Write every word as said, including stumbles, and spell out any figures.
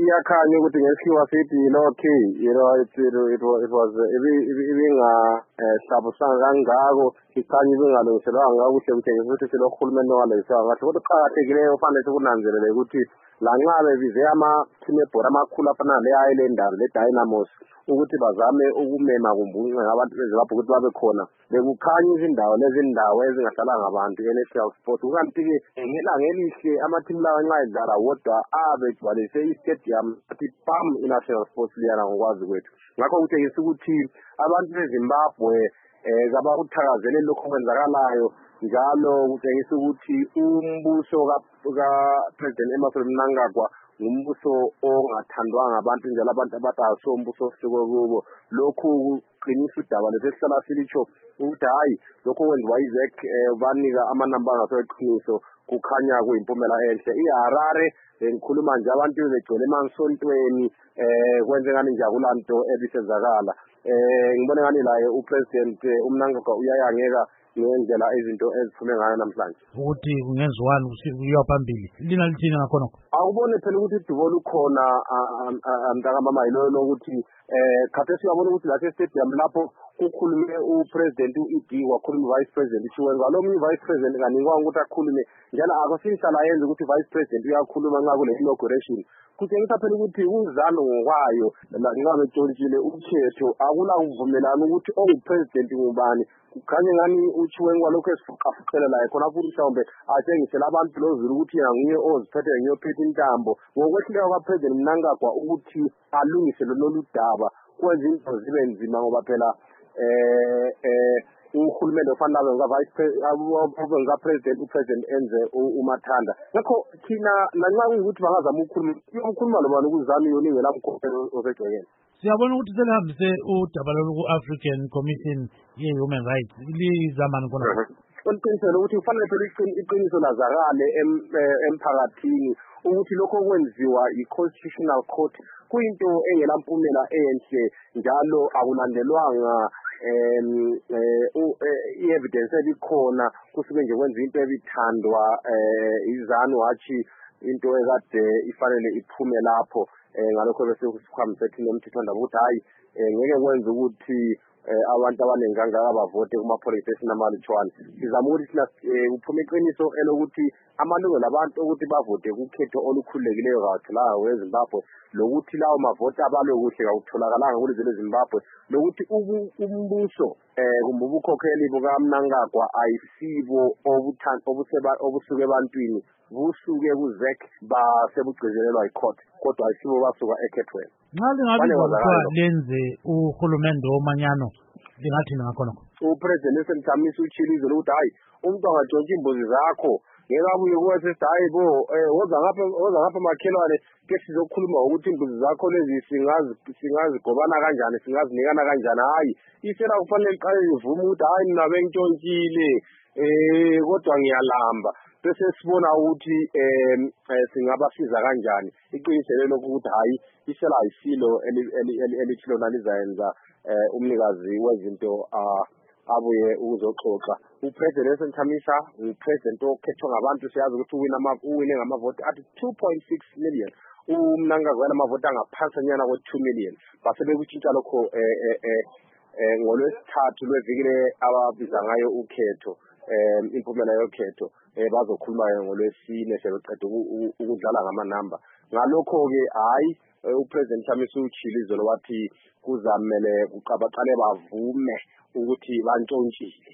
iyakhanya ukuthi ngesikhiwa sithi okay, you know, it it it was it was ibinga hlabusanga kangako ikhanya ibingalungiselwanga kakuhle kutshengisa ukuthi silohulumeni waleswa ngathi kodwa kuqakathekileyo ufanele sikunanzelele ukuthi lanxa bebize ama-team ebhora amakhulu afana le-Islanders le-Dynamos ukuthi bazame ukumema kumbunqa ngabantu bezibapha ukuthi babe khona bekukhanya izindawo lezi ndawo ezingahlala ngabantu e-National Sports kukanti-ke ngelanga elihle ama-team lawa nxa edlala wodwa abegcwalise i-stadium athi pam i-National Sports liyana ngokwazi kwethu ngakho kutshengisa ukuthi abantu beZimbabwe um kabakuthakazeleli lokhu kwenzakalayo njalo kutshengisa ukuthi umbuso ka-President Emmerson Mnangagwa ngumbuso ongathandwanga abantu njalo abantu abadaso umbuso osiko kubo lokhu kuqinisa udaba lesesihlala silitsho ukuthi hayi lokhu kwenziwa iZEC banika amanamba angaseqiniso kukhanya kuyimpumela enhle iHarare ngikhuluma nje abantu begcwele emasontweni eh kwenze ngani njabulanto ebisenzakala eh ngibone ngani la uPresident uMnangagwa uyayangeka ngendlela izinto eziphume ngayo namhlanje ukuthi kungenziwani kuyiwa phambili lina lithini ngakhona awubone phela ukuthi idubo lukhona amntaka mama yilo lokuthi eh khathesi uyabona ukuthi la stadium lapho kukhulume uPresident uED wakhuluma Vice President Chiwenga lo mnye Vice President kanikwa ukuthi akhulume njalo akusihlala yenza ukuthi Vice President uyakhuluma nxa kule inauguration kutshengisa phela ukuthi uzalo ngokwayo nxa betshontsile ukhetho akula kuvumelana ukuthi ongupresident ngubani kukhanye ngani uChiwenga lokho esifuqafuqela la khona futhi mhlawumbe atshengisela abantu lozulu ukuthi yena nguye oziphethe ngiyophethe intambo ngokwehleka kwaPresident Mnangagwa ukuthi alungise lolu daba kwenza into zibe nzima ngoba phela eh eh uhulumeni ofanele ngavice president president upresident enze umathanda ngakho thina lanxa ukuthi bangazama ukukhuluma ukukhuluma lobani ukuzama yoningi lamkhokhelo osegcekeni siyabona ukuthi selihambise udaba lolu ku-African Commission ye-Human Rights lizamani khona Uqinisele ukuthi kufanele phela iqiniso lazakale emphakathini ukuthi lokho kwenziwa i-Constitutional Court kuyinto engelampumela enhle njalo akulandelwanga em i-evidence ebikhona kusuke nje kwenza into ebithandwa izanu wathi into ekade ifanele iphume lapho ngalokho bese kusikhwamisa thina emthethwandaba ukuthi hayi ngeke kwenza ukuthi abantu abaningi kangaka bavote kuma-politics esinamalitshwane sizama ukuthi thina uphume iqiniso elokuthi amalungelo abantu ukuthi bavote kukhetho olukhululekileyo kakhulu weZimbabwe lokuthi lawo mavote abalwe kuhle kakutholakala kulizwe leZimbabwe lokuthi umbuso eh kumbe ubukhokheli bukaMnangagwa ayisibo obusuke ebantwini busuke kuZEC basebugcizelelwa icourt kodwa ayisibo basuka ekhethweni nxa lingabe lenze uhulumende womanyano lingathi ngakhona uPresident Semthamisa uchilizo lokuthi hayi umuntu angatshontsha imbuzi zakho ngeke abuye kuwese hayi bo woza ngapha woza ngapha makhelwane ke sizokhuluma ukuthi imbuzi zakho lezi singazi singazi gobana kanjani singazinikana kanjani hayi isela kufanele iqale ivume ukuthi hayi mina bentshontshile eh kodwa ngiyalamba bese sibona ukuthi eh singabasiza kanjani iqinisele lokuthi hayi isela ayisilo elithilo nalizayenza umnikazi wezinto abuye ukuzoxoxa uPresident Semthamisa uPresident okhethwa ngabantu siyazi ukuthi uwina ama uwine ngamavoti athi two point six million uMnangagwa amavoti angaphansi nyana ko two million base bekutshintsha lokho eh eh ngolwesithathu lwevikile ababiza ngayo ukhetho eh impumela yokhetho eh bazokhuluma ngolwesine sebeqeda ukudlala ngamanamba ngalokho ke hayi uPresident Semthamisa uchilizo wathi kuzamele kuqabaqale bavume ukuthi bantshontshile